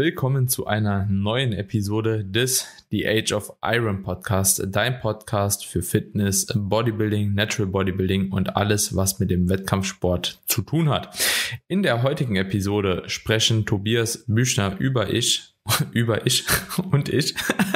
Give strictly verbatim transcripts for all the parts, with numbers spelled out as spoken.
willkommen zu einer neuen Episode des The Age of Iron Podcast, dein Podcast für Fitness, Bodybuilding, Natural Bodybuilding und alles, was mit dem Wettkampfsport zu tun hat. In der heutigen Episode sprechen Tobias Büchner über ich, über ich und ich.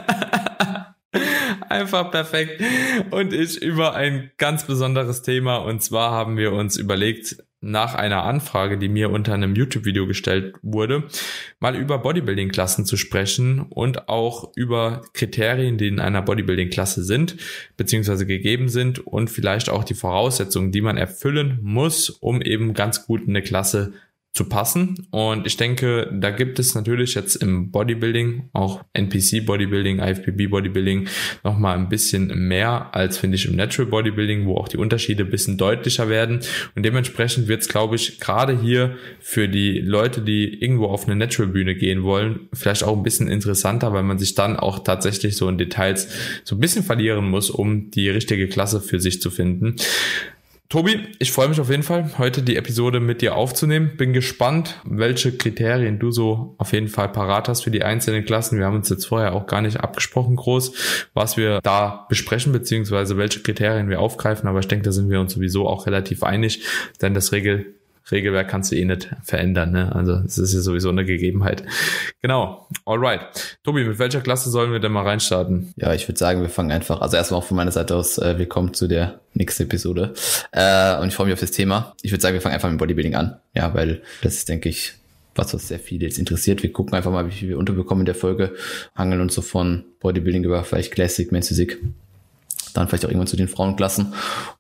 Einfach perfekt. Und ich über ein ganz besonderes Thema. Und zwar haben wir uns überlegt, nach einer Anfrage, die mir unter einem YouTube-Video gestellt wurde, mal über Bodybuilding-Klassen zu sprechen und auch über Kriterien, die in einer Bodybuilding-Klasse sind, beziehungsweise gegeben sind und vielleicht auch die Voraussetzungen, die man erfüllen muss, um eben ganz gut in eine Klasse zu passen. Und ich denke, da gibt es natürlich jetzt im Bodybuilding, auch N P C Bodybuilding, I F B B Bodybuilding, nochmal ein bisschen mehr als, finde ich, im Natural Bodybuilding, wo auch die Unterschiede ein bisschen deutlicher werden. Und dementsprechend wird es, glaube ich, gerade hier für die Leute, die irgendwo auf eine Natural Bühne gehen wollen, vielleicht auch ein bisschen interessanter, weil man sich dann auch tatsächlich so in Details so ein bisschen verlieren muss, um die richtige Klasse für sich zu finden. Tobi, ich freue mich auf jeden Fall, heute die Episode mit dir aufzunehmen. Bin gespannt, welche Kriterien du so auf jeden Fall parat hast für die einzelnen Klassen. Wir haben uns jetzt vorher auch gar nicht abgesprochen groß, was wir da besprechen, beziehungsweise welche Kriterien wir aufgreifen. Aber ich denke, da sind wir uns sowieso auch relativ einig, denn das Regel Regelwerk kannst du eh nicht verändern, ne? Also es ist ja sowieso eine Gegebenheit. Genau, alright. Tobi, mit welcher Klasse sollen wir denn mal reinstarten? Ja, ich würde sagen, wir fangen einfach, also erstmal auch von meiner Seite aus, äh, willkommen zu der nächsten Episode. Äh, und ich freue mich auf das Thema. Ich würde sagen, wir fangen einfach mit Bodybuilding an. Ja, weil das ist, denke ich, was was sehr viele jetzt interessiert. Wir gucken einfach mal, wie viel wir unterbekommen in der Folge, hangeln uns so von Bodybuilding über vielleicht Classic, Men's Physik, dann vielleicht auch irgendwann zu den Frauenklassen.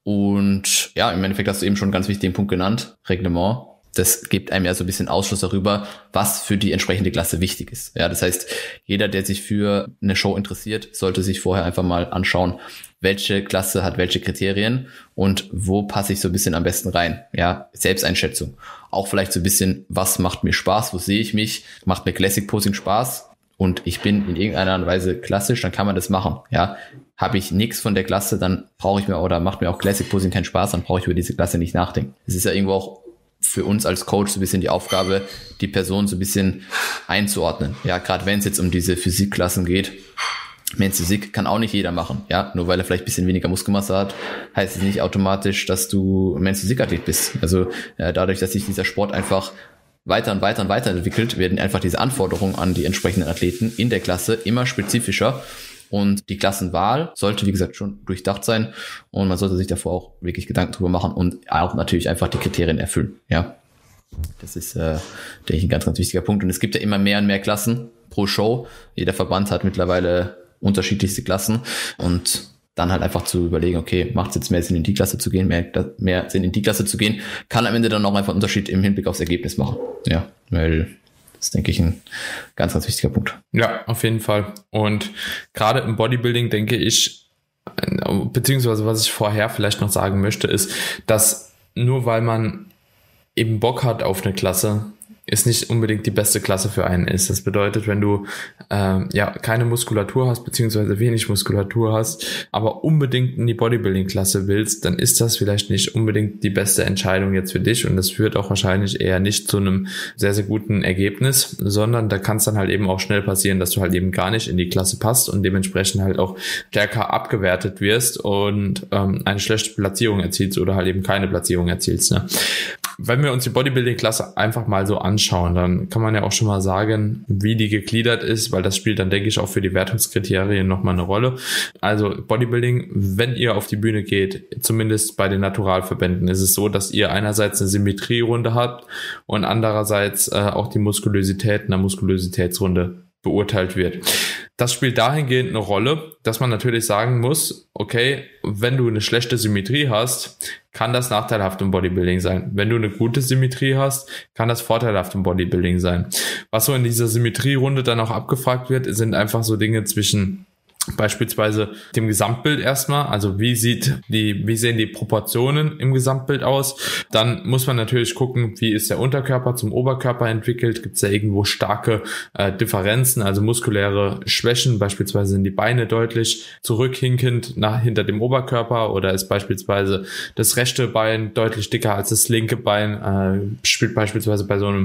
Und ja, im Endeffekt hast du eben schon einen ganz wichtigen Punkt genannt, Reglement. Das gibt einem ja so ein bisschen Ausschluss darüber, was für die entsprechende Klasse wichtig ist. Ja, das heißt, jeder, der sich für eine Show interessiert, sollte sich vorher einfach mal anschauen, welche Klasse hat welche Kriterien und wo passe ich so ein bisschen am besten rein. Ja, Selbsteinschätzung. Auch vielleicht so ein bisschen, was macht mir Spaß, wo sehe ich mich, macht mir Classic Posing Spaß und ich bin in irgendeiner Art und Weise klassisch, dann kann man das machen. Ja, habe ich nichts von der Klasse, dann brauche ich mir, oder macht mir auch Classic Posing keinen Spaß, dann brauche ich über diese Klasse nicht nachdenken. Es ist ja irgendwo auch für uns als Coach so ein bisschen die Aufgabe, die Person so ein bisschen einzuordnen. Ja, gerade wenn es jetzt um diese Physikklassen geht. Men's Physik kann auch nicht jeder machen. Ja, nur weil er vielleicht ein bisschen weniger Muskelmasse hat, heißt es nicht automatisch, dass du Men's Physik-Athlet bist. Also äh, dadurch, dass sich dieser Sport einfach weiter und weiter und weiter entwickelt, werden einfach diese Anforderungen an die entsprechenden Athleten in der Klasse immer spezifischer. Und die Klassenwahl sollte, wie gesagt, schon durchdacht sein. Und man sollte sich davor auch wirklich Gedanken drüber machen und auch natürlich einfach die Kriterien erfüllen. Ja, das ist, äh, denke ich, ein ganz, ganz wichtiger Punkt. Und es gibt ja immer mehr und mehr Klassen pro Show. Jeder Verband hat mittlerweile unterschiedlichste Klassen. Und dann halt einfach zu überlegen, okay, macht es jetzt mehr Sinn, in die Klasse zu gehen, mehr, mehr Sinn, in die Klasse zu gehen, kann am Ende dann auch einfach einen Unterschied im Hinblick aufs Ergebnis machen. Ja, weil das ist, denke ich, ein ganz, ganz wichtiger Punkt. Ja, auf jeden Fall. Und gerade im Bodybuilding denke ich, beziehungsweise was ich vorher vielleicht noch sagen möchte, ist, dass nur weil man eben Bock hat auf eine Klasse, ist nicht unbedingt die beste Klasse für einen ist. Das bedeutet, wenn du äh, ja keine Muskulatur hast, beziehungsweise wenig Muskulatur hast, aber unbedingt in die Bodybuilding-Klasse willst, dann ist das vielleicht nicht unbedingt die beste Entscheidung jetzt für dich und das führt auch wahrscheinlich eher nicht zu einem sehr, sehr guten Ergebnis, sondern da kann es dann halt eben auch schnell passieren, dass du halt eben gar nicht in die Klasse passt und dementsprechend halt auch stärker abgewertet wirst und ähm, eine schlechte Platzierung erzielst oder halt eben keine Platzierung erzielst. Ne? Wenn wir uns die Bodybuilding-Klasse einfach mal so anschauen, dann kann man ja auch schon mal sagen, wie die gegliedert ist, weil das spielt dann, denke ich, auch für die Wertungskriterien nochmal eine Rolle. Also Bodybuilding, wenn ihr auf die Bühne geht, zumindest bei den Naturalverbänden, ist es so, dass ihr einerseits eine Symmetrierunde habt und andererseits äh, auch die Muskulosität in der Muskulositätsrunde beurteilt wird. Das spielt dahingehend eine Rolle, dass man natürlich sagen muss, okay, wenn du eine schlechte Symmetrie hast, kann das nachteilhaft im Bodybuilding sein. Wenn du eine gute Symmetrie hast, kann das vorteilhaft im Bodybuilding sein. Was so in dieser Symmetrierunde dann auch abgefragt wird, sind einfach so Dinge zwischen beispielsweise dem Gesamtbild erstmal, also wie sieht die, wie sehen die Proportionen im Gesamtbild aus? Dann muss man natürlich gucken, wie ist der Unterkörper zum Oberkörper entwickelt? Gibt es da irgendwo starke äh, Differenzen, also muskuläre Schwächen? Beispielsweise sind die Beine deutlich zurückhinkend nach hinter dem Oberkörper oder ist beispielsweise das rechte Bein deutlich dicker als das linke Bein? Äh, spielt beispielsweise bei so einem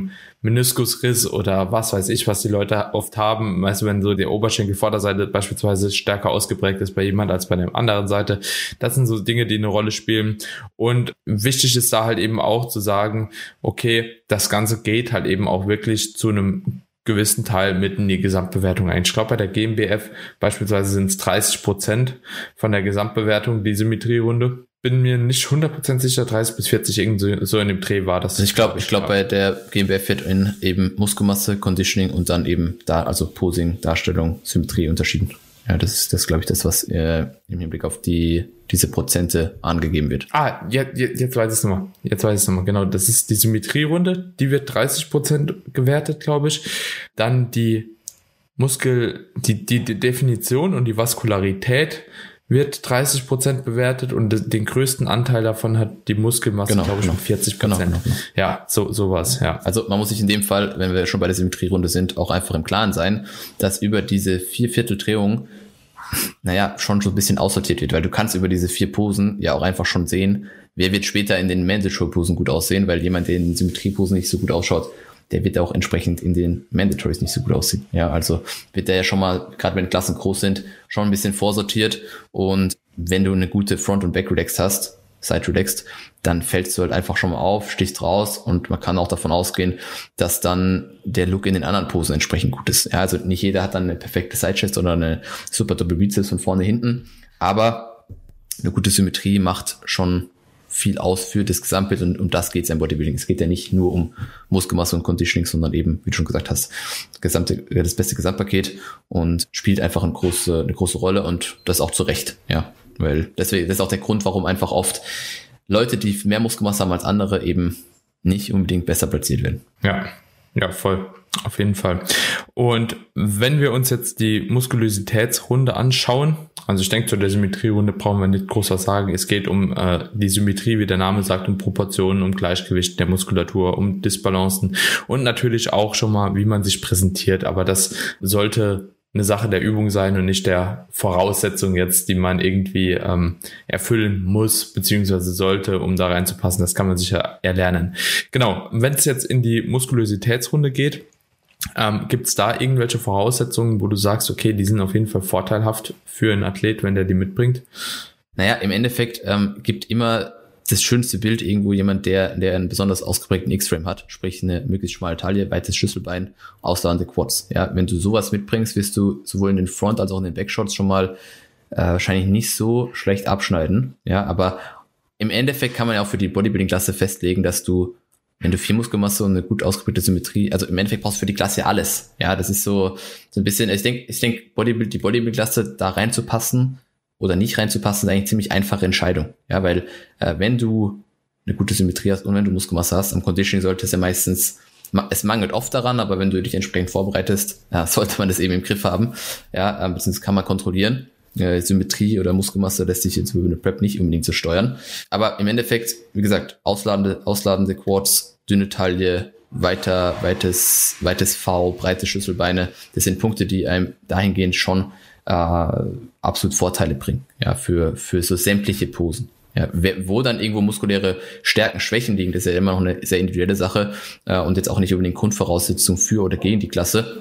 Meniskusriss oder was weiß ich, was die Leute oft haben. Weißt du, wenn so die Oberschenkelvorderseite beispielsweise stärker ausgeprägt ist bei jemand als bei der anderen Seite. Das sind so Dinge, die eine Rolle spielen. Und wichtig ist da halt eben auch zu sagen, okay, das Ganze geht halt eben auch wirklich zu einem gewissen Teil mit in die Gesamtbewertung ein. Ich glaube, bei der G M B F beispielsweise sind es dreißig Prozent von der Gesamtbewertung, die Symmetrierunde. Bin mir nicht hundert Prozent sicher, dreißig bis vierzig irgendwie so in dem Dreh war das. Also ich glaube, ich glaube bei der G M B F wird in eben Muskelmasse, Conditioning und dann eben da, also Posing, Darstellung, Symmetrie unterschieden. Ja, das ist das, glaube ich, das, was äh, im Hinblick auf die diese Prozente angegeben wird. Ah, jetzt, jetzt weiß ich es nochmal. Jetzt weiß ich es nochmal. Genau, das ist die Symmetrierunde. Die wird dreißig Prozent gewertet, glaube ich. Dann die Muskel, die, die, die Definition und die Vaskularität wird dreißig Prozent bewertet und den größten Anteil davon hat die Muskelmasse, genau, glaube ich, genau. mit vierzig Prozent. Genau, genau, genau. Ja, so sowas, ja. Also man muss sich in dem Fall, wenn wir schon bei der Symmetrierunde sind, auch einfach im Klaren sein, dass über diese vier Viertel Drehung, naja, schon so ein bisschen aussortiert wird, weil du kannst über diese vier Posen ja auch einfach schon sehen, wer wird später in den Mandatory-Posen gut aussehen, weil jemand, der in den Symmetrieposen nicht so gut ausschaut, der wird auch entsprechend in den Mandatories nicht so gut aussehen. Ja, also wird der ja schon mal, gerade wenn Klassen groß sind, schon ein bisschen vorsortiert. Und wenn du eine gute Front- und Back-Relaxed hast, Side-Relaxed, dann fällst du halt einfach schon mal auf, stichst raus und man kann auch davon ausgehen, dass dann der Look in den anderen Posen entsprechend gut ist. Ja, also nicht jeder hat dann eine perfekte Side-Chest oder eine super Doppel-Bizeps von vorne hinten, aber eine gute Symmetrie macht schon viel aus für das Gesamtbild und um das geht es im Bodybuilding. Es geht ja nicht nur um Muskelmasse und Conditioning, sondern eben, wie du schon gesagt hast, das, gesamte, das beste Gesamtpaket und spielt einfach eine große, eine große Rolle und das auch zu Recht, ja, weil deswegen, das ist auch der Grund, warum einfach oft Leute, die mehr Muskelmasse haben als andere, eben nicht unbedingt besser platziert werden. Ja, ja, voll. Auf jeden Fall. Und wenn wir uns jetzt die Muskulositätsrunde anschauen, also ich denke, zu der Symmetrierunde brauchen wir nicht groß was sagen. Es geht um äh, die Symmetrie, wie der Name sagt, um Proportionen, um Gleichgewicht der Muskulatur, um Disbalancen und natürlich auch schon mal, wie man sich präsentiert. Aber das sollte eine Sache der Übung sein und nicht der Voraussetzung jetzt, die man irgendwie ähm, erfüllen muss, beziehungsweise sollte, um da reinzupassen. Das kann man sicher erlernen. Genau, wenn es jetzt in die Muskulositätsrunde geht, Ähm, gibt es da irgendwelche Voraussetzungen, wo du sagst, okay, die sind auf jeden Fall vorteilhaft für einen Athlet, wenn der die mitbringt? Naja, im Endeffekt ähm, gibt immer das schönste Bild irgendwo jemand, der der einen besonders ausgeprägten X-Frame hat, sprich eine möglichst schmale Taille, weites Schlüsselbein, ausladende Quads. Ja, wenn du sowas mitbringst, wirst du sowohl in den Front- als auch in den Backshots schon mal äh, wahrscheinlich nicht so schlecht abschneiden. Ja, aber im Endeffekt kann man ja auch für die Bodybuilding-Klasse festlegen, dass du, wenn du viel Muskelmasse und eine gut ausgeprägte Symmetrie, also im Endeffekt brauchst du für die Klasse alles. Ja, das ist so, so ein bisschen, ich denke, ich denke, Bodybuild, die Bodybuilding-Klasse da reinzupassen oder nicht reinzupassen, ist eigentlich eine ziemlich einfache Entscheidung. Ja, weil äh, wenn du eine gute Symmetrie hast und wenn du Muskelmasse hast, am Conditioning sollte es ja meistens, es mangelt oft daran, aber wenn du dich entsprechend vorbereitest, ja, sollte man das eben im Griff haben. Ja, äh, beziehungsweise kann man kontrollieren. Äh, Symmetrie oder Muskelmasse lässt sich jetzt über eine Prep nicht unbedingt so steuern. Aber im Endeffekt, wie gesagt, ausladende, ausladende Quads, dünne Taille, weiter, weites, weites V, breite Schlüsselbeine, das sind Punkte, die einem dahingehend schon äh, absolut Vorteile bringen, ja, für, für so sämtliche Posen. Ja, wo dann irgendwo muskuläre Stärken, Schwächen liegen, das ist ja immer noch eine sehr individuelle Sache äh, und jetzt auch nicht unbedingt Grundvoraussetzung für oder gegen die Klasse.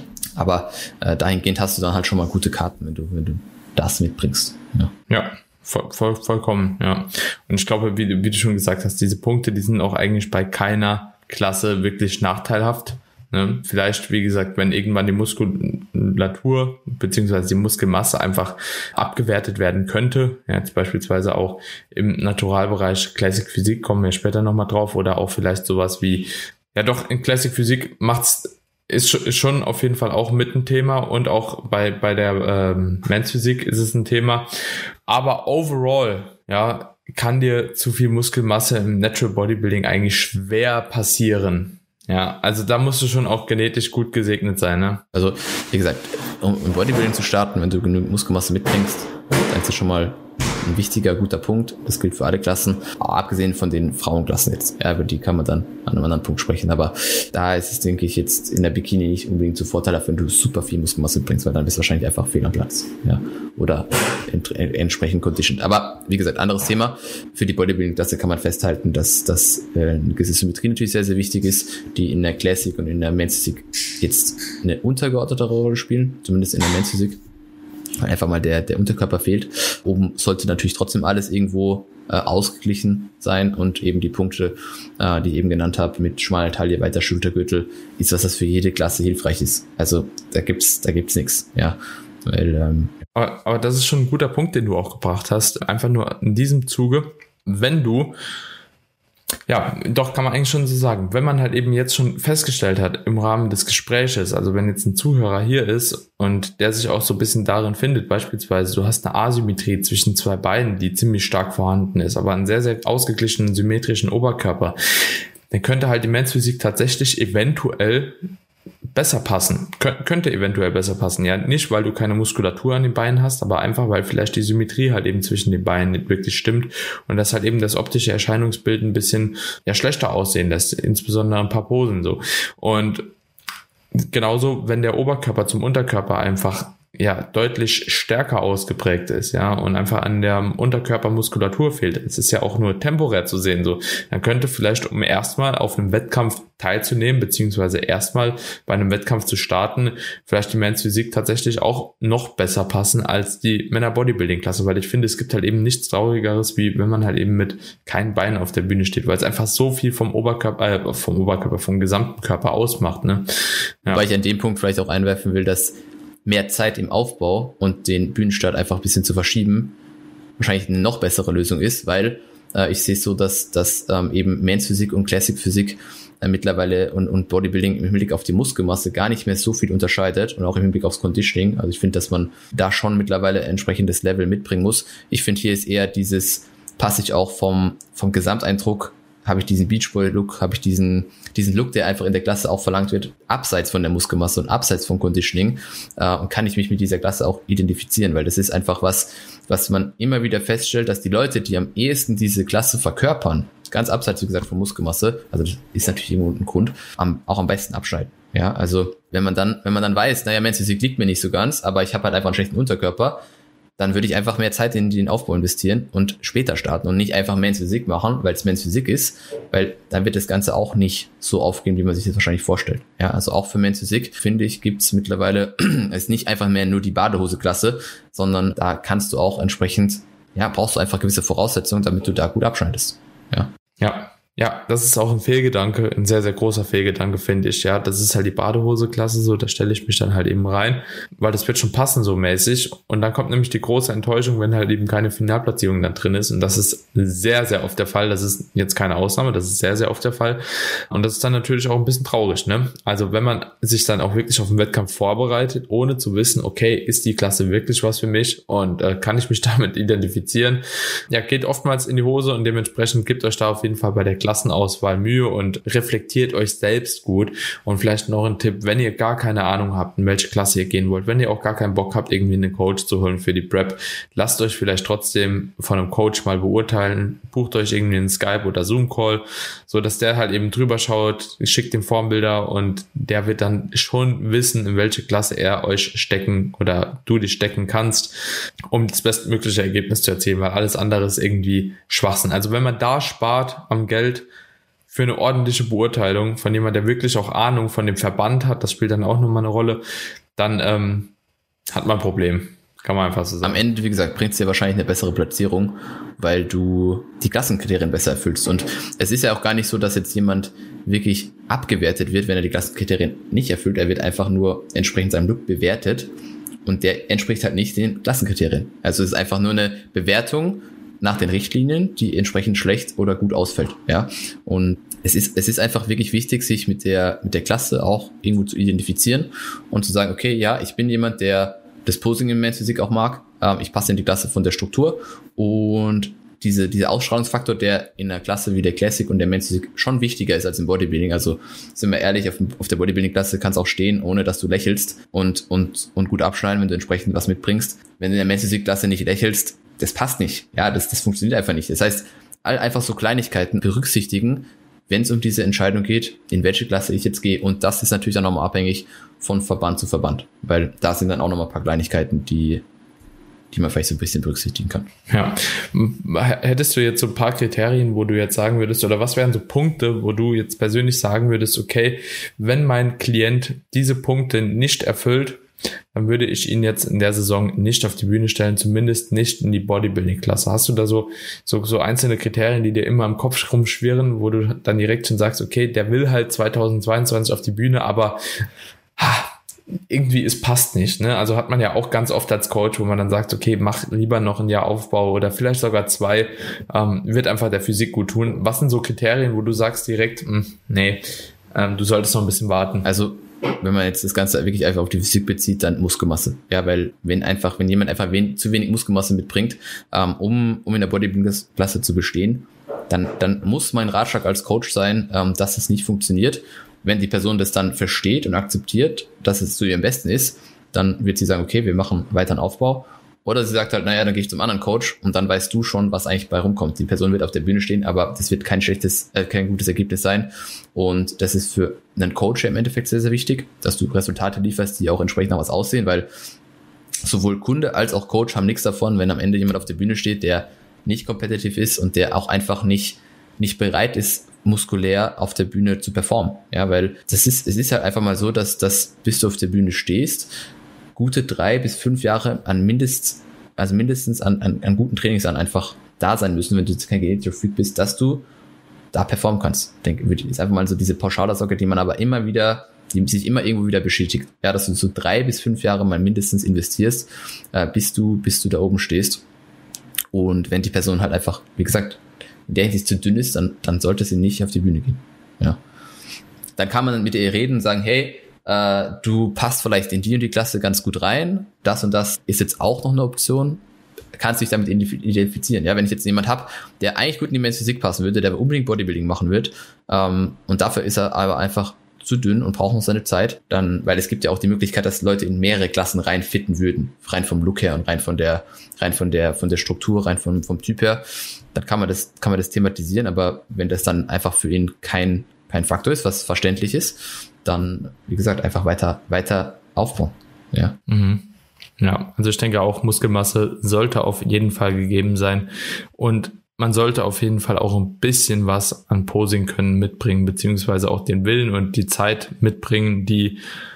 Aber äh, dahingehend hast du dann halt schon mal gute Karten, wenn du, wenn du das mitbringst. Ja, ja voll, voll, vollkommen, ja. Und ich glaube, wie, wie du schon gesagt hast, diese Punkte, die sind auch eigentlich bei keiner Klasse wirklich nachteilhaft. Ne? Vielleicht, wie gesagt, wenn irgendwann die Muskulatur beziehungsweise die Muskelmasse einfach abgewertet werden könnte, ja, jetzt beispielsweise auch im Naturalbereich Classic Physik, kommen wir später nochmal drauf, oder auch vielleicht sowas wie, ja doch, in Classic Physik macht's Ist, ist schon auf jeden Fall auch mit ein Thema und auch bei bei der ähm, Men's Physik ist es ein Thema. Aber overall, ja, kann dir zu viel Muskelmasse im Natural Bodybuilding eigentlich schwer passieren. Ja, also da musst du schon auch genetisch gut gesegnet sein, ne? Also, wie gesagt, um im Bodybuilding zu starten, wenn du genug Muskelmasse mitbringst, Das ist schon mal ein wichtiger, guter Punkt. Das gilt für alle Klassen, aber abgesehen von den Frauenklassen jetzt. Ja, über die kann man dann an einem anderen Punkt sprechen. Aber da ist es, denke ich, jetzt in der Bikini nicht unbedingt zu vorteilhaft, wenn du super viel Muskelmasse bringst, weil dann bist du wahrscheinlich einfach fehl am Platz. Ja, oder ent- entsprechend conditioned. Aber wie gesagt, anderes Thema. Für die Bodybuilding-Klasse kann man festhalten, dass, dass äh, eine gewisse Symmetrie natürlich sehr, sehr wichtig ist, die in der Classic und in der Men's Physik jetzt eine untergeordnete Rolle spielen, zumindest in der Men's Physik. Weil einfach mal der, der Unterkörper fehlt. Oben sollte natürlich trotzdem alles irgendwo äh, ausgeglichen sein und eben die Punkte, äh, die ich eben genannt habe, mit schmaler Taille, weiter Schultergürtel, ist was, das für jede Klasse hilfreich ist. Also da gibt's, da gibt's nichts, ja. Weil, ähm, aber, aber das ist schon ein guter Punkt, den du auch gebracht hast. Einfach nur in diesem Zuge, wenn du Ja, doch, kann man eigentlich schon so sagen. Wenn man halt eben jetzt schon festgestellt hat im Rahmen des Gespräches, also wenn jetzt ein Zuhörer hier ist und der sich auch so ein bisschen darin findet, beispielsweise du hast eine Asymmetrie zwischen zwei Beinen, die ziemlich stark vorhanden ist, aber einen sehr, sehr ausgeglichenen, symmetrischen Oberkörper, dann könnte halt die Men's Physik tatsächlich eventuell besser passen, Kön- könnte eventuell besser passen, ja, nicht weil du keine Muskulatur an den Beinen hast, aber einfach weil vielleicht die Symmetrie halt eben zwischen den Beinen nicht wirklich stimmt und das halt eben das optische Erscheinungsbild ein bisschen ja schlechter aussehen lässt, insbesondere ein paar Posen so. Und genauso, wenn der Oberkörper zum Unterkörper einfach ja deutlich stärker ausgeprägt ist, ja, und einfach an der Unterkörpermuskulatur fehlt. Es ist ja auch nur temporär zu sehen, so. Dann könnte vielleicht, um erstmal auf einem Wettkampf teilzunehmen, beziehungsweise erstmal bei einem Wettkampf zu starten, vielleicht die Men's Physik tatsächlich auch noch besser passen als die Männer-Bodybuilding-Klasse, weil ich finde, es gibt halt eben nichts Traurigeres, wie wenn man halt eben mit keinen Beinen auf der Bühne steht, weil es einfach so viel vom Oberkörper, äh, vom Oberkörper, vom gesamten Körper ausmacht, ne. Ja. Weil ich an dem Punkt vielleicht auch einwerfen will, dass mehr Zeit im Aufbau und den Bühnenstart einfach ein bisschen zu verschieben wahrscheinlich eine noch bessere Lösung ist, weil äh, ich sehe es so, dass, dass ähm, eben Men's Physik und Classic Physik äh, mittlerweile und, und Bodybuilding im Hinblick auf die Muskelmasse gar nicht mehr so viel unterscheidet und auch im Hinblick aufs Conditioning. Also ich finde, dass man da schon mittlerweile entsprechendes Level mitbringen muss. Ich finde, hier ist eher dieses, passe ich auch vom, vom Gesamteindruck, habe ich diesen Beachboy-Look, habe ich diesen diesen Look, der einfach in der Klasse auch verlangt wird, abseits von der Muskelmasse und abseits vom Conditioning, äh, und kann ich mich mit dieser Klasse auch identifizieren, weil das ist einfach was, was man immer wieder feststellt, dass die Leute, die am ehesten diese Klasse verkörpern, ganz abseits, wie gesagt, von Muskelmasse, also das ist natürlich irgendwo ein Grund, am, auch am besten abschneiden. Ja, also wenn man dann, wenn man dann weiß, naja, Men's Physik liegt mir nicht so ganz, aber ich habe halt einfach einen schlechten Unterkörper, dann würde ich einfach mehr Zeit in den Aufbau investieren und später starten und nicht einfach Men's Physik machen, weil es Men's Physik ist, weil dann wird das Ganze auch nicht so aufgehen, wie man sich das wahrscheinlich vorstellt. Ja, also auch für Men's Physik, finde ich, gibt's mittlerweile, es ist nicht einfach mehr nur die Badehose-Klasse, sondern da kannst du auch entsprechend, ja, brauchst du einfach gewisse Voraussetzungen, damit du da gut abschneidest. Ja. Ja. Ja, das ist auch ein Fehlgedanke, ein sehr, sehr großer Fehlgedanke, finde ich. Ja, das ist halt die Badehose-Klasse so, da stelle ich mich dann halt eben rein, weil das wird schon passen so mäßig. Und dann kommt nämlich die große Enttäuschung, wenn halt eben keine Finalplatzierung dann drin ist. Und das ist sehr, sehr oft der Fall. Das ist jetzt keine Ausnahme, das ist sehr, sehr oft der Fall. Und das ist dann natürlich auch ein bisschen traurig, ne? Also wenn man sich dann auch wirklich auf den Wettkampf vorbereitet, ohne zu wissen, okay, ist die Klasse wirklich was für mich und äh, kann ich mich damit identifizieren? Ja, geht oftmals in die Hose und dementsprechend gebt euch da auf jeden Fall bei der Klassenauswahl Mühe und reflektiert euch selbst gut. Und vielleicht noch ein Tipp, wenn ihr gar keine Ahnung habt, in welche Klasse ihr gehen wollt, wenn ihr auch gar keinen Bock habt, irgendwie einen Coach zu holen für die Prep, lasst euch vielleicht trotzdem von einem Coach mal beurteilen, bucht euch irgendwie einen Skype- oder Zoom-Call, so dass der halt eben drüber schaut, schickt ihm Formbilder und der wird dann schon wissen, in welche Klasse er euch stecken oder du dich stecken kannst, um das bestmögliche Ergebnis zu erzielen, weil alles andere ist irgendwie Schwachsinn. Also wenn man da spart am Geld für eine ordentliche Beurteilung von jemand, der wirklich auch Ahnung von dem Verband hat, das spielt dann auch nochmal eine Rolle, dann ähm, hat man ein Problem. Kann man einfach so sagen. Am Ende, wie gesagt, bringt es dir wahrscheinlich eine bessere Platzierung, weil du die Klassenkriterien besser erfüllst. Und es ist ja auch gar nicht so, dass jetzt jemand wirklich abgewertet wird, wenn er die Klassenkriterien nicht erfüllt. Er wird einfach nur entsprechend seinem Look bewertet und der entspricht halt nicht den Klassenkriterien. Also es ist einfach nur eine Bewertung nach den Richtlinien, die entsprechend schlecht oder gut ausfällt, ja. Und es ist, es ist einfach wirklich wichtig, sich mit der, mit der Klasse auch irgendwo zu identifizieren und zu sagen, okay, ja, ich bin jemand, der das Posing in Men's Physik auch mag, ähm, ich passe in die Klasse von der Struktur und diese, dieser Ausstrahlungsfaktor, der in einer Klasse wie der Classic und der Men's Physik schon wichtiger ist als im Bodybuilding. Also sind wir ehrlich, auf, auf der Bodybuilding-Klasse kannst du auch stehen, ohne dass du lächelst und, und, und gut abschneiden, wenn du entsprechend was mitbringst. Wenn du in der Men's Physik-Klasse nicht lächelst, das passt nicht. Ja, das, das funktioniert einfach nicht. Das heißt, all einfach so Kleinigkeiten berücksichtigen, wenn es um diese Entscheidung geht, in welche Klasse ich jetzt gehe. Und das ist natürlich auch nochmal abhängig von Verband zu Verband, weil da sind dann auch nochmal ein paar Kleinigkeiten, die die man vielleicht so ein bisschen berücksichtigen kann. Ja. Hättest du jetzt so ein paar Kriterien, wo du jetzt sagen würdest, oder was wären so Punkte, wo du jetzt persönlich sagen würdest, okay, wenn mein Klient diese Punkte nicht erfüllt, dann würde ich ihn jetzt in der Saison nicht auf die Bühne stellen, zumindest nicht in die Bodybuilding-Klasse. Hast du da so, so, so einzelne Kriterien, die dir immer im Kopf rumschwirren, wo du dann direkt schon sagst, okay, der will halt zweitausendzweiundzwanzig auf die Bühne, aber ha, irgendwie, es passt nicht, ne? Also hat man ja auch ganz oft als Coach, wo man dann sagt, okay, mach lieber noch ein Jahr Aufbau oder vielleicht sogar zwei, ähm, wird einfach der Physik gut tun. Was sind so Kriterien, wo du sagst direkt, mh, nee, ähm, du solltest noch ein bisschen warten? Also, wenn man jetzt das Ganze wirklich einfach auf die Physik bezieht, dann Muskelmasse. Ja, weil wenn einfach, wenn jemand einfach wen, zu wenig Muskelmasse mitbringt, ähm, um, um in der Bodybuilding-Klasse zu bestehen, dann, dann muss mein Ratschlag als Coach sein, ähm, dass es nicht funktioniert. Wenn die Person das dann versteht und akzeptiert, dass es zu ihrem Besten ist, dann wird sie sagen, okay, wir machen weiter einen Aufbau. Oder sie sagt halt, naja, dann gehe ich zum anderen Coach und dann weißt du schon, was eigentlich bei rumkommt. Die Person wird auf der Bühne stehen, aber das wird kein schlechtes, äh, kein gutes Ergebnis sein. Und das ist für einen Coach im Endeffekt sehr, sehr wichtig, dass du Resultate lieferst, die auch entsprechend nach was aussehen, weil sowohl Kunde als auch Coach haben nichts davon, wenn am Ende jemand auf der Bühne steht, der nicht competitive ist und der auch einfach nicht, nicht bereit ist, muskulär auf der Bühne zu performen. Ja, weil das ist, es ist halt einfach mal so, dass, dass bis du auf der Bühne stehst, gute drei bis fünf Jahre an mindest, also mindestens an, an, an guten Trainingsjahren einfach da sein müssen, wenn du jetzt kein genetischer Freak bist, dass du da performen kannst. Ich denke, ist einfach mal so diese Pauschalaussage, die man aber immer wieder, die sich immer irgendwo wieder bestätigt. Ja, dass du so drei bis fünf Jahre mal mindestens investierst, äh, bis du, bis du da oben stehst. Und wenn die Person halt einfach, wie gesagt, in der Hinsicht zu dünn ist, dann, dann sollte sie nicht auf die Bühne gehen. Ja. Dann kann man mit ihr reden und sagen, hey, äh, du passt vielleicht in die und die Klasse ganz gut rein, das und das ist jetzt auch noch eine Option, kannst dich damit identifizieren. Ja, wenn ich jetzt jemand habe, der eigentlich gut in die Men's Physik passen würde, der unbedingt Bodybuilding machen wird, ähm, und dafür ist er aber einfach zu dünn und braucht noch seine Zeit, dann, weil es gibt ja auch die Möglichkeit, dass Leute in mehrere Klassen reinfitten würden, rein vom Look her und rein von der, rein von der, von der Struktur, rein vom, vom Typ her, dann kann man das, kann man das thematisieren, aber wenn das dann einfach für ihn kein, kein Faktor ist, was verständlich ist, dann, wie gesagt, einfach weiter, weiter aufbauen. Ja. Mhm. Ja, also ich denke auch, Muskelmasse sollte auf jeden Fall gegeben sein und man sollte auf jeden Fall auch ein bisschen was an Posing können mitbringen, beziehungsweise auch den Willen und die Zeit mitbringen, die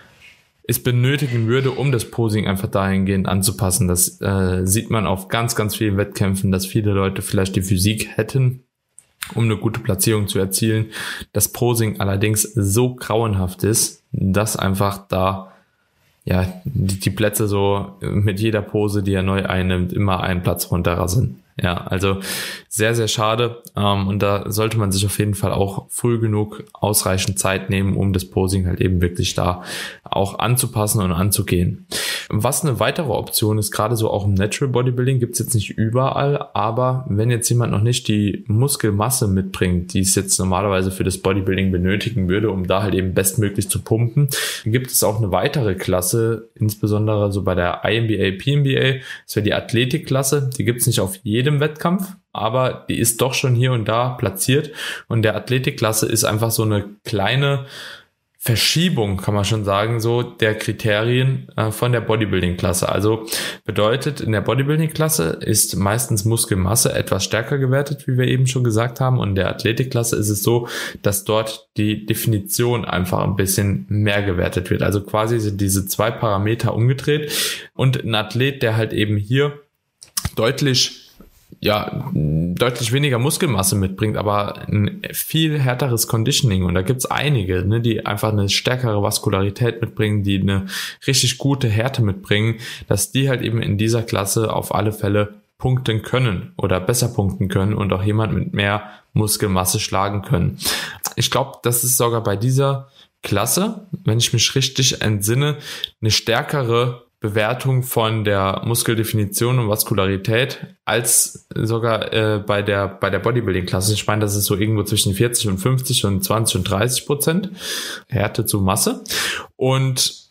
es benötigen würde, um das Posing einfach dahingehend anzupassen. Das äh, sieht man auf ganz, ganz vielen Wettkämpfen, dass viele Leute vielleicht die Physik hätten, um eine gute Platzierung zu erzielen. Das Posing allerdings so grauenhaft ist, dass einfach da ja die, die Plätze so mit jeder Pose, die er neu einnimmt, immer einen Platz runterrasseln. Ja, also sehr, sehr schade, ähm, und da sollte man sich auf jeden Fall auch früh genug ausreichend Zeit nehmen, um das Posing halt eben wirklich da auch anzupassen und anzugehen. Was eine weitere Option ist, gerade so auch im Natural Bodybuilding, gibt's jetzt nicht überall, aber wenn jetzt jemand noch nicht die Muskelmasse mitbringt, die es jetzt normalerweise für das Bodybuilding benötigen würde, um da halt eben bestmöglich zu pumpen, gibt es auch eine weitere Klasse, insbesondere so bei der I M B A, P M B A, das wäre die Athletikklasse, die gibt's nicht auf jedem Wettkampf, aber die ist doch schon hier und da platziert und der Athletikklasse ist einfach so eine kleine Verschiebung, kann man schon sagen, so der Kriterien äh, von der Bodybuilding-Klasse. Also bedeutet, in der Bodybuilding-Klasse ist meistens Muskelmasse etwas stärker gewertet, wie wir eben schon gesagt haben, und in der Athletik-Klasse ist es so, dass dort die Definition einfach ein bisschen mehr gewertet wird. Also quasi sind diese zwei Parameter umgedreht und ein Athlet, der halt eben hier deutlich ja, deutlich weniger Muskelmasse mitbringt, aber ein viel härteres Conditioning. Und da gibt's einige, ne, die einfach eine stärkere Vaskularität mitbringen, die eine richtig gute Härte mitbringen, dass die halt eben in dieser Klasse auf alle Fälle punkten können oder besser punkten können und auch jemand mit mehr Muskelmasse schlagen können. Ich glaube, das ist sogar bei dieser Klasse, wenn ich mich richtig entsinne, eine stärkere Bewertung von der Muskeldefinition und Vaskularität als sogar äh, bei der bei der Bodybuilding-Klasse. Ich meine, das ist so irgendwo zwischen vierzig und fünfzig und zwanzig und dreißig Prozent Härte zu Masse. Und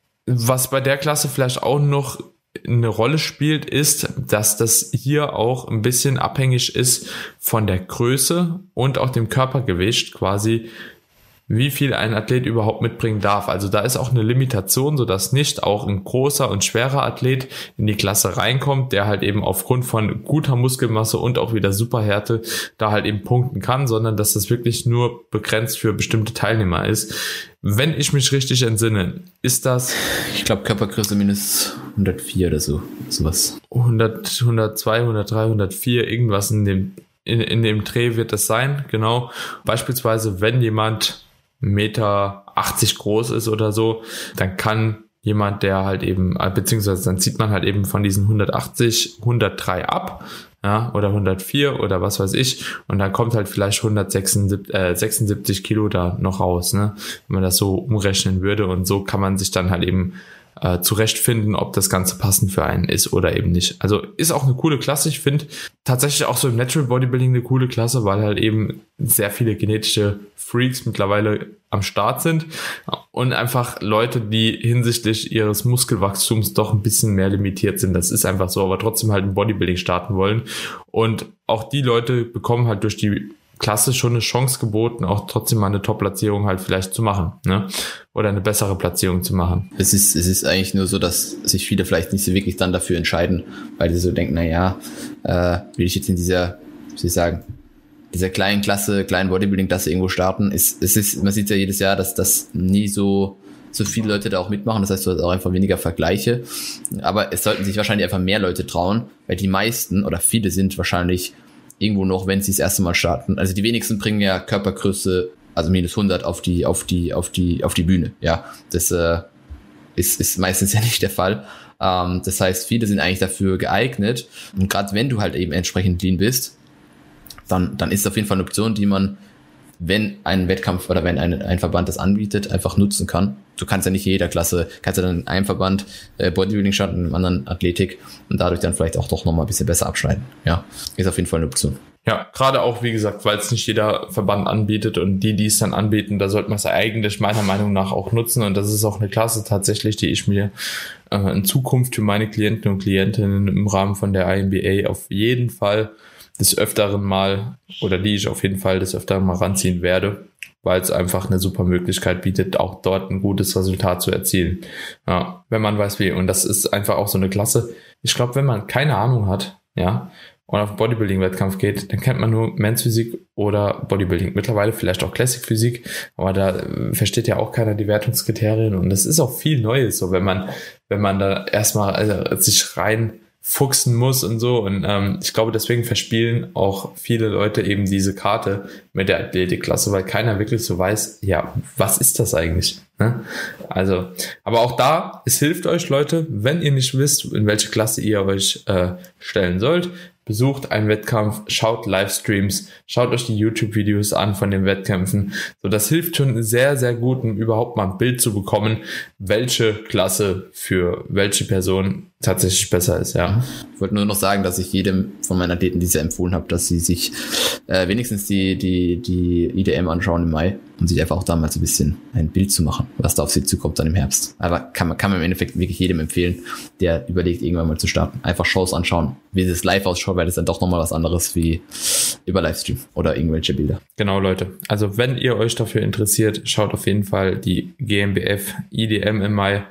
was bei der Klasse vielleicht auch noch eine Rolle spielt, ist, dass das hier auch ein bisschen abhängig ist von der Größe und auch dem Körpergewicht quasi, wie viel ein Athlet überhaupt mitbringen darf. Also da ist auch eine Limitation, sodass nicht auch ein großer und schwerer Athlet in die Klasse reinkommt, der halt eben aufgrund von guter Muskelmasse und auch wieder Superhärte da halt eben punkten kann, sondern dass das wirklich nur begrenzt für bestimmte Teilnehmer ist. Wenn ich mich richtig entsinne, ist das... Ich glaube Körpergröße minus hundertvier oder so, sowas. hundert, hundertzwei, hundertdrei, hundertvier, irgendwas in dem, in, in dem Dreh wird das sein, genau. Beispielsweise, wenn jemand eins Meter achtzig groß ist oder so, dann kann jemand, der halt eben, beziehungsweise dann zieht man halt eben von diesen hundertachtzig, hundertdrei ab, ja, oder hundertvier oder was weiß ich, und dann kommt halt vielleicht hundertsechsundsiebzig Kilo da noch raus, ne, wenn man das so umrechnen würde, und so kann man sich dann halt eben äh, zurechtfinden, ob das Ganze passend für einen ist oder eben nicht. Also ist auch eine coole Klasse. Ich finde tatsächlich auch so im Natural Bodybuilding eine coole Klasse, weil halt eben sehr viele genetische Freaks mittlerweile am Start sind und einfach Leute, die hinsichtlich ihres Muskelwachstums doch ein bisschen mehr limitiert sind. Das ist einfach so, aber trotzdem halt im Bodybuilding starten wollen. Und auch die Leute bekommen halt durch die Klasse schon eine Chance geboten, auch trotzdem mal eine Top-Platzierung halt vielleicht zu machen, ne? Oder eine bessere Platzierung zu machen. Es ist, es ist eigentlich nur so, dass sich viele vielleicht nicht so wirklich dann dafür entscheiden, weil sie so denken, na ja, äh, will ich jetzt in dieser, wie soll ich sagen, dieser kleinen Klasse, kleinen Bodybuilding-Klasse irgendwo starten. Es, es ist, man sieht ja jedes Jahr, dass das nie so, so viele Leute da auch mitmachen. Das heißt, du hast auch einfach weniger Vergleiche. Aber es sollten sich wahrscheinlich einfach mehr Leute trauen, weil die meisten oder viele sind wahrscheinlich irgendwo noch, wenn sie das erste Mal starten. Also die wenigsten bringen ja Körpergröße, also minus hundert auf die, auf die, auf die, auf die Bühne. Ja, das äh, ist, ist meistens ja nicht der Fall. Ähm, das heißt, viele sind eigentlich dafür geeignet. Und gerade wenn du halt eben entsprechend lean bist, dann, dann ist es auf jeden Fall eine Option, die man, wenn ein Wettkampf oder wenn ein, ein Verband das anbietet, einfach nutzen kann. Du kannst ja nicht in jeder Klasse, kannst ja dann in einem Verband äh, Bodybuilding starten, in einem anderen Athletik und dadurch dann vielleicht auch doch nochmal ein bisschen besser abschneiden. Ja, ist auf jeden Fall eine Option. Ja, gerade auch, wie gesagt, weil es nicht jeder Verband anbietet, und die, die es dann anbieten, da sollte man es eigentlich meiner Meinung nach auch nutzen, und das ist auch eine Klasse tatsächlich, die ich mir äh, in Zukunft für meine Klienten und Klientinnen im Rahmen von der I N B A auf jeden Fall des Öfteren mal, oder die ich auf jeden Fall des Öfteren mal ranziehen werde, weil es einfach eine super Möglichkeit bietet, auch dort ein gutes Resultat zu erzielen. Ja, wenn man weiß wie. Und das ist einfach auch so eine Klasse. Ich glaube, wenn man keine Ahnung hat, ja, und auf einen Bodybuilding-Wettkampf geht, dann kennt man nur Men's Physik oder Bodybuilding. Mittlerweile vielleicht auch Classic Physik, aber da versteht ja auch keiner die Wertungskriterien, und das ist auch viel Neues, so wenn man, wenn man da erstmal also, sich rein fuchsen muss und so, und ähm, ich glaube, deswegen verspielen auch viele Leute eben diese Karte mit der Athletikklasse, weil keiner wirklich so weiß, ja, was ist das eigentlich, ne? Also, aber auch da, es hilft euch, Leute, wenn ihr nicht wisst, in welche Klasse ihr euch äh, stellen sollt, besucht einen Wettkampf, schaut Livestreams, schaut euch die YouTube-Videos an von den Wettkämpfen. So, das hilft schon sehr, sehr gut, um überhaupt mal ein Bild zu bekommen, welche Klasse für welche Person tatsächlich besser ist, ja. Ich wollte nur noch sagen, dass ich jedem von meinen Athleten diese empfohlen habe, dass sie sich äh, wenigstens die, die, die I D M anschauen im Mai und sich einfach auch da mal so ein bisschen ein Bild zu machen, was da auf sie zukommt dann im Herbst. Aber kann man, kann man im Endeffekt wirklich jedem empfehlen, der überlegt, irgendwann mal zu starten. Einfach Shows anschauen, wie das live ausschaut, weil das dann doch nochmal was anderes wie über Livestream oder irgendwelche Bilder. Genau, Leute. Also wenn ihr euch dafür interessiert, schaut auf jeden Fall die G M B F I D M im Mai.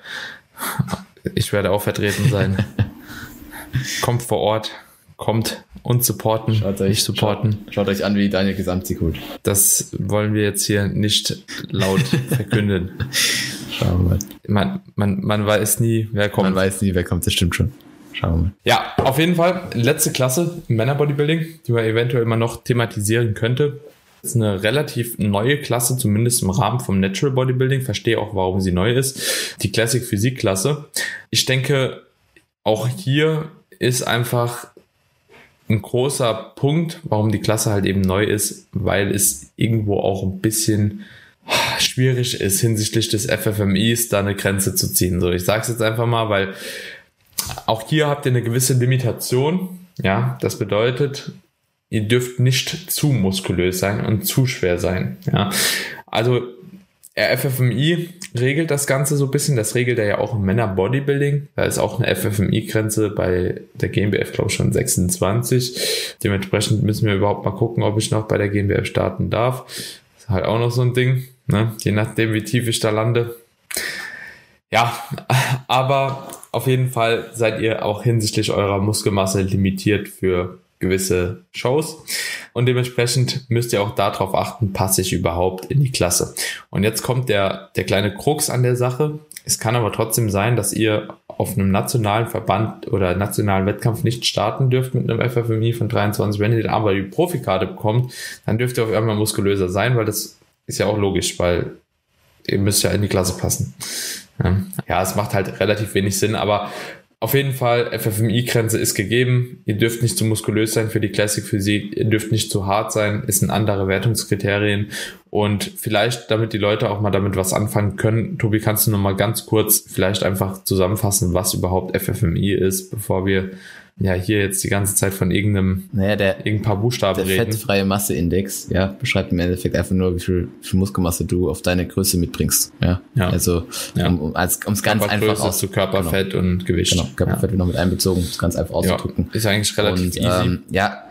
Ich werde auch vertreten sein. Kommt vor Ort, kommt uns supporten, schaut euch, nicht supporten. Schaut, schaut euch an, wie Daniel Gesamtsieg holt. Das wollen wir jetzt hier nicht laut verkünden. Schauen wir mal. Man, man, man weiß nie, wer kommt. Man weiß nie, wer kommt, das stimmt schon. Schauen wir mal. Ja, auf jeden Fall letzte Klasse im Männerbodybuilding, die man eventuell mal noch thematisieren könnte. Das ist eine relativ neue Klasse, zumindest im Rahmen vom Natural Bodybuilding. Verstehe auch, warum sie neu ist. Die Classic Physik Klasse. Ich denke, auch hier ist einfach ein großer Punkt, warum die Klasse halt eben neu ist, weil es irgendwo auch ein bisschen schwierig ist, hinsichtlich des F F M Is da eine Grenze zu ziehen. So, ich sage es jetzt einfach mal, weil auch hier habt ihr eine gewisse Limitation. Ja, das bedeutet, ihr dürft nicht zu muskulös sein und zu schwer sein. Ja, also der F F M I regelt das Ganze so ein bisschen. Das regelt er ja auch im Männer-Bodybuilding. Da ist auch eine F F M I-Grenze bei der G m B F, glaube ich, schon sechsundzwanzig. Dementsprechend müssen wir überhaupt mal gucken, ob ich noch bei der G m B F starten darf. Das ist halt auch noch so ein Ding, ne? Je nachdem, wie tief ich da lande. Ja, aber auf jeden Fall seid ihr auch hinsichtlich eurer Muskelmasse limitiert für gewisse Shows und dementsprechend müsst ihr auch darauf achten, passe ich überhaupt in die Klasse. Und jetzt kommt der, der kleine Krux an der Sache. Es kann aber trotzdem sein, dass ihr auf einem nationalen Verband oder nationalen Wettkampf nicht starten dürft mit einem F F M I von dreiundzwanzig. Wenn ihr dann aber die Profikarte bekommt, dann dürft ihr auf einmal muskulöser sein, weil das ist ja auch logisch, weil ihr müsst ja in die Klasse passen. Ja, es macht halt relativ wenig Sinn, aber auf jeden Fall, F F M I-Grenze ist gegeben. Ihr dürft nicht zu muskulös sein für die Classic Physik. Ihr dürft nicht zu hart sein. Es sind andere Wertungskriterien. Und vielleicht, damit die Leute auch mal damit was anfangen können, Tobi, kannst du noch mal ganz kurz vielleicht einfach zusammenfassen, was überhaupt F F M I ist, bevor wir ja hier jetzt die ganze Zeit von irgendeinem, naja, der, irgendein paar Buchstaben der reden. Der fettfreie Masseindex, ja, beschreibt im Endeffekt einfach nur, wie viel, wie viel Muskelmasse du auf deine Größe mitbringst. Ja, ja. Also, ja. um, um es ganz einfach aus zu Körperfett genau. und Gewicht. Genau, Körperfett ja. wird noch mit einbezogen, das ganz einfach auszudrücken. Ja, ist eigentlich relativ und, easy. Ähm, ja,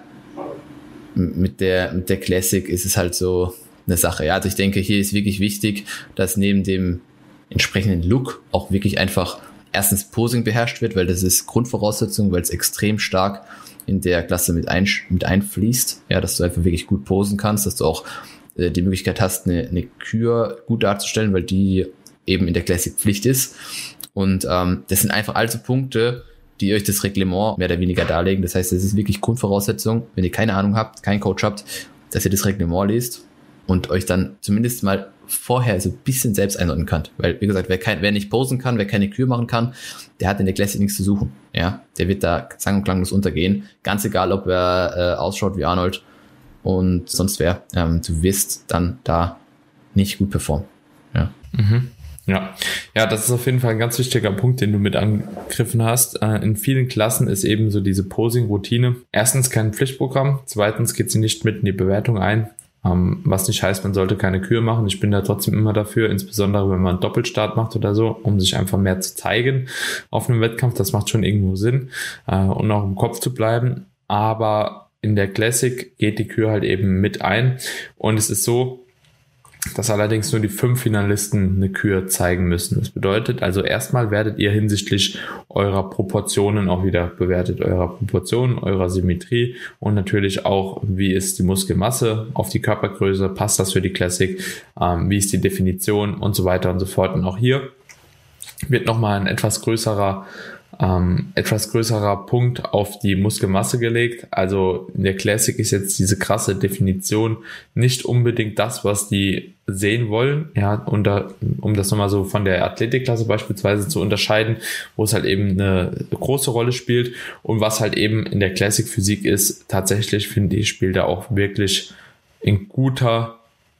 mit der, mit der Classic ist es halt so eine Sache. Ja, also ich denke, hier ist wirklich wichtig, dass neben dem entsprechenden Look auch wirklich einfach erstens Posing beherrscht wird, weil das ist Grundvoraussetzung, weil es extrem stark in der Klasse mit, ein, mit einfließt, ja, dass du einfach wirklich gut posen kannst, dass du auch äh, die Möglichkeit hast, eine, eine Kür gut darzustellen, weil die eben in der Classic Pflicht ist. Und ähm, das sind einfach also Punkte, die euch das Reglement mehr oder weniger darlegen. Das heißt, das ist wirklich Grundvoraussetzung, wenn ihr keine Ahnung habt, keinen Coach habt, dass ihr das Reglement lest und euch dann zumindest mal vorher so ein bisschen selbst einordnen könnt. Weil, wie gesagt, wer, kein, wer nicht posen kann, wer keine Kür machen kann, der hat in der Classic nichts zu suchen. Ja, der wird da sang- und klanglos untergehen. Ganz egal, ob er äh, ausschaut wie Arnold und sonst wer. Ähm, du wirst dann da nicht gut performen. Ja. Mhm. Ja. Ja, das ist auf jeden Fall ein ganz wichtiger Punkt, den du mit angegriffen hast. In vielen Klassen ist eben so diese Posing-Routine erstens kein Pflichtprogramm, zweitens geht sie nicht mit in die Bewertung ein. Um, was nicht heißt, man sollte keine Kür machen. Ich bin da trotzdem immer dafür, insbesondere wenn man einen Doppelstart macht oder so, um sich einfach mehr zu zeigen auf einem Wettkampf. Das macht schon irgendwo Sinn uh, und auch im Kopf zu bleiben. Aber in der Classic geht die Kür halt eben mit ein. Und es ist so, dass allerdings nur die fünf Finalisten eine Kür zeigen müssen. Das bedeutet also, erstmal werdet ihr hinsichtlich eurer Proportionen auch wieder bewertet, eurer Proportionen, eurer Symmetrie und natürlich auch, wie ist die Muskelmasse auf die Körpergröße, passt das für die Classic, ähm, wie ist die Definition und so weiter und so fort. Und auch hier wird nochmal ein etwas größerer Ähm, etwas größerer Punkt auf die Muskelmasse gelegt. Also in der Classic ist jetzt diese krasse Definition nicht unbedingt das, was die sehen wollen. Ja, und da, um das nochmal so von der Athletikklasse beispielsweise zu unterscheiden, wo es halt eben eine große Rolle spielt und was halt eben in der Classic Physik ist, tatsächlich finde ich, spielt da auch wirklich in guter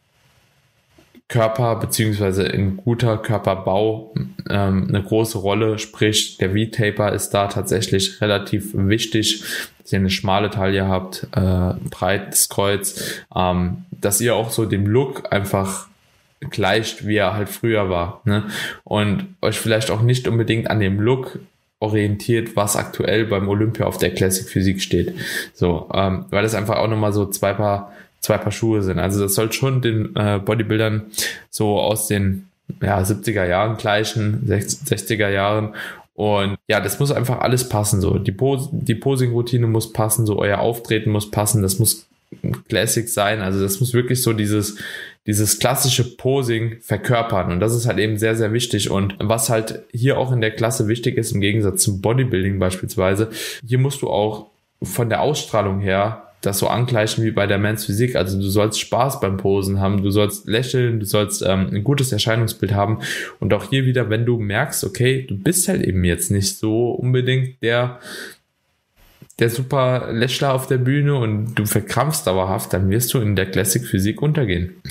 Körper beziehungsweise in guter Körperbau ähm, eine große Rolle, sprich der V-Taper ist da tatsächlich relativ wichtig, dass ihr eine schmale Taille habt, äh, breites Kreuz, ähm, dass ihr auch so dem Look einfach gleicht, wie er halt früher war, ne? Und euch vielleicht auch nicht unbedingt an dem Look orientiert, was aktuell beim Olympia auf der Classic Physik steht, so, ähm, weil es einfach auch nochmal so zwei Paar zwei Paar Schuhe sind. Also das soll schon den äh, Bodybuildern so aus den ja, siebziger Jahren gleichen, sechziger Jahren. Und ja, das muss einfach alles passen. So die, Pos- die Posing-Routine muss passen, so euer Auftreten muss passen, das muss Classic sein. Also das muss wirklich so dieses dieses klassische Posing verkörpern. Und das ist halt eben sehr, sehr wichtig. Und was halt hier auch in der Klasse wichtig ist, im Gegensatz zum Bodybuilding beispielsweise, hier musst du auch von der Ausstrahlung her das so angleichen wie bei der Men's Physik. Also du sollst Spaß beim Posen haben, du sollst lächeln, du sollst ähm, ein gutes Erscheinungsbild haben. Und auch hier wieder, wenn du merkst, okay, du bist halt eben jetzt nicht so unbedingt der der super Lächler auf der Bühne und du verkrampfst dauerhaft, dann wirst du in der Classic Physik untergehen.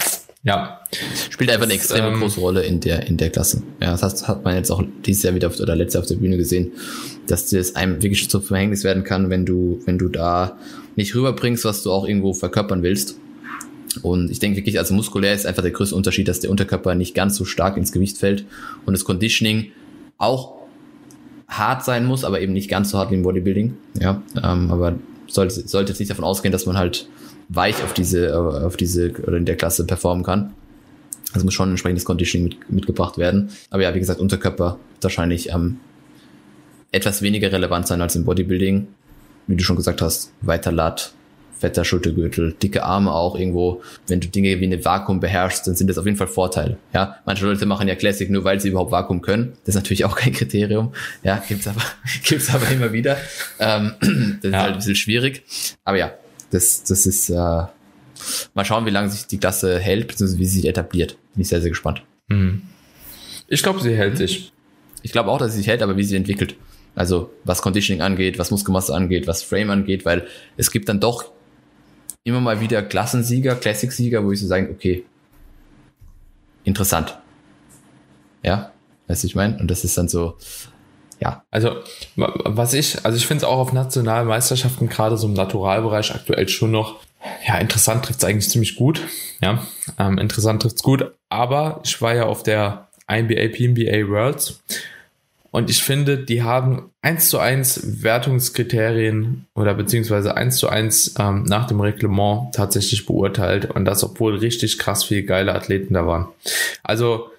Ja. Spielt einfach eine extrem ähm, große Rolle in der, in der Klasse. Ja, das hat, hat man jetzt auch dieses Jahr wieder auf, oder letztes Jahr auf der Bühne gesehen, dass das einem wirklich zum Verhängnis werden kann, wenn du, wenn du da nicht rüberbringst, was du auch irgendwo verkörpern willst. Und ich denke wirklich, also muskulär ist einfach der größte Unterschied, dass der Unterkörper nicht ganz so stark ins Gewicht fällt und das Conditioning auch hart sein muss, aber eben nicht ganz so hart wie im Bodybuilding. Ja, ähm, aber sollte, sollte jetzt nicht davon ausgehen, dass man halt weich auf diese, auf diese oder in der Klasse performen kann. Also muss schon ein entsprechendes Conditioning mit, mitgebracht werden. Aber ja, wie gesagt, Unterkörper wahrscheinlich ähm, etwas weniger relevant sein als im Bodybuilding. Wie du schon gesagt hast, weiter Lat, fetter Schultergürtel, dicke Arme auch irgendwo. Wenn du Dinge wie eine Vakuum beherrschst, dann sind das auf jeden Fall Vorteile. Ja, manche Leute machen ja Classic nur, weil sie überhaupt Vakuum können. Das ist natürlich auch kein Kriterium. Ja, gibt's aber, gibt's aber immer wieder. Ähm, das ja. ist halt ein bisschen schwierig. Aber ja, das, das ist, äh, mal schauen, wie lange sich die Klasse hält, beziehungsweise wie sie sich etabliert. Bin ich sehr, sehr gespannt. Mhm. Ich glaube, sie hält sich. Ich glaube auch, dass sie sich hält, aber wie sie entwickelt. Also, was Conditioning angeht, was Muskelmasse angeht, was Frame angeht, weil es gibt dann doch immer mal wieder Klassensieger, Classic-Sieger, wo ich so sagen, okay, interessant. Ja, weißt du, ich meine? Und das ist dann so, ja. Also, was ich, also ich finde es auch auf nationalen Meisterschaften, gerade so im Naturalbereich aktuell schon noch, ja, interessant trifft es eigentlich ziemlich gut. Ja, ähm, interessant trifft es gut. Aber ich war ja auf der I N B A, P N B A Worlds und ich finde, die haben eins zu eins Wertungskriterien oder beziehungsweise eins zu eins ähm, nach dem Reglement tatsächlich beurteilt und das, obwohl richtig krass viele geile Athleten da waren. Also,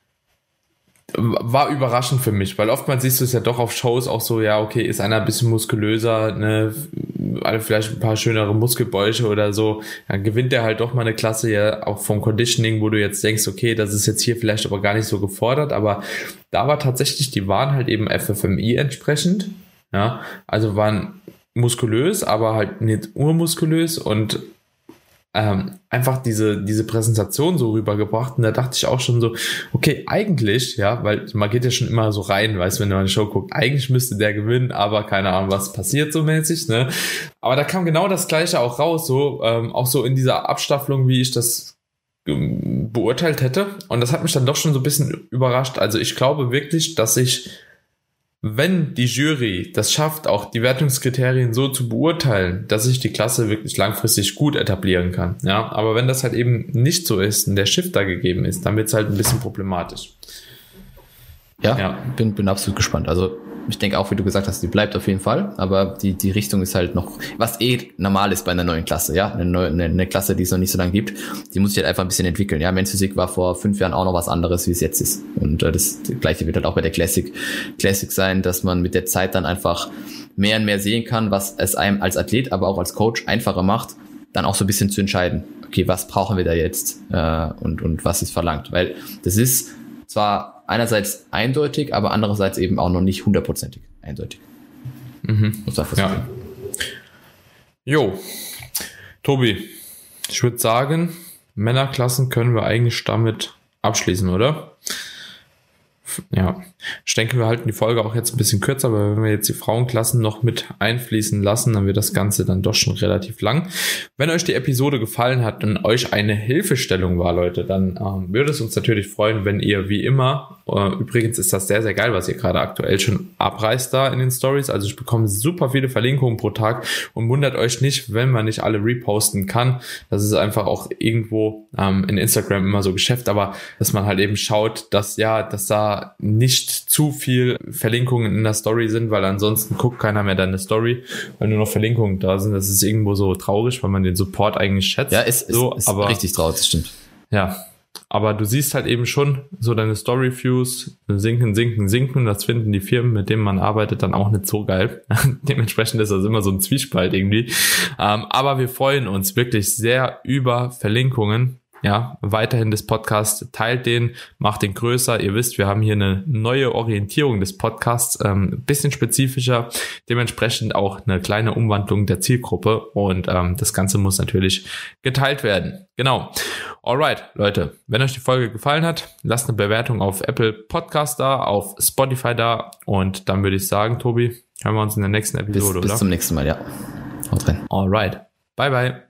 war überraschend für mich, weil oftmals siehst du es ja doch auf Shows auch so, ja, okay, ist einer ein bisschen muskulöser, ne, vielleicht ein paar schönere Muskelbäuche oder so, dann gewinnt er halt doch mal eine Klasse ja auch vom Conditioning, wo du jetzt denkst, okay, das ist jetzt hier vielleicht aber gar nicht so gefordert, aber da war tatsächlich, die waren halt eben F F M I entsprechend, ja, also waren muskulös, aber halt nicht urmuskulös und Ähm, einfach diese diese Präsentation so rübergebracht und da dachte ich auch schon so, okay, eigentlich, ja, weil man geht ja schon immer so rein, weißt du, wenn du eine Show guckt, eigentlich müsste der gewinnen, aber keine Ahnung, was passiert so mäßig, ne, aber da kam genau das Gleiche auch raus, so, ähm, auch so in dieser Abstaffelung, wie ich das ähm, beurteilt hätte und das hat mich dann doch schon so ein bisschen überrascht, also ich glaube wirklich, dass ich, wenn die Jury das schafft, auch die Wertungskriterien so zu beurteilen, dass sich die Klasse wirklich langfristig gut etablieren kann. Ja, aber wenn das halt eben nicht so ist und der Shift da gegeben ist, dann wird es halt ein bisschen problematisch. Ja, ja. Bin, bin absolut gespannt. Also ich denke auch, wie du gesagt hast, die bleibt auf jeden Fall, aber die, die Richtung ist halt noch, was eh normal ist bei einer neuen Klasse, ja, eine, neue, eine, eine Klasse, die es noch nicht so lange gibt, die muss sich halt einfach ein bisschen entwickeln, ja, Men's Physik war vor fünf Jahren auch noch was anderes, wie es jetzt ist und äh, das Gleiche wird halt auch bei der Classic, Classic sein, dass man mit der Zeit dann einfach mehr und mehr sehen kann, was es einem als Athlet, aber auch als Coach einfacher macht, dann auch so ein bisschen zu entscheiden, okay, was brauchen wir da jetzt äh, und, und was ist verlangt, weil das ist zwar einerseits eindeutig, aber andererseits eben auch noch nicht hundertprozentig eindeutig. Mhm. Muss einfach ja. Sein. Jo, Tobi, ich würde sagen, Männerklassen können wir eigentlich damit abschließen, oder? Ja, ich denke, wir halten die Folge auch jetzt ein bisschen kürzer, aber wenn wir jetzt die Frauenklassen noch mit einfließen lassen, dann wird das Ganze dann doch schon relativ lang. Wenn euch die Episode gefallen hat und euch eine Hilfestellung war, Leute, dann ähm, würde es uns natürlich freuen, wenn ihr wie immer, äh, übrigens ist das sehr, sehr geil, was ihr gerade aktuell schon abreißt da in den Stories, also ich bekomme super viele Verlinkungen pro Tag und wundert euch nicht, wenn man nicht alle reposten kann. Das ist einfach auch irgendwo ähm, in Instagram immer so Geschäft, aber dass man halt eben schaut, dass ja, dass da nicht zu viel Verlinkungen in der Story sind, weil ansonsten guckt keiner mehr deine Story, weil nur noch Verlinkungen da sind. Das ist irgendwo so traurig, weil man den Support eigentlich schätzt. Ja, ist, so, ist, ist aber, richtig traurig, das stimmt. Ja, aber du siehst halt eben schon so deine Story-Views sinken, sinken, sinken. Das finden die Firmen, mit denen man arbeitet, dann auch nicht so geil. Dementsprechend ist das immer so ein Zwiespalt irgendwie. Ähm, aber wir freuen uns wirklich sehr über Verlinkungen. Ja, weiterhin des Podcasts, teilt den, macht den größer. Ihr wisst, wir haben hier eine neue Orientierung des Podcasts, ähm, ein bisschen spezifischer, dementsprechend auch eine kleine Umwandlung der Zielgruppe und ähm, das Ganze muss natürlich geteilt werden. Genau. Alright, Leute, wenn euch die Folge gefallen hat, lasst eine Bewertung auf Apple Podcast da, auf Spotify da und dann würde ich sagen, Tobi, hören wir uns in der nächsten Episode, bis, bis oder? Bis zum nächsten Mal, ja. Haut rein. Alright, bye bye.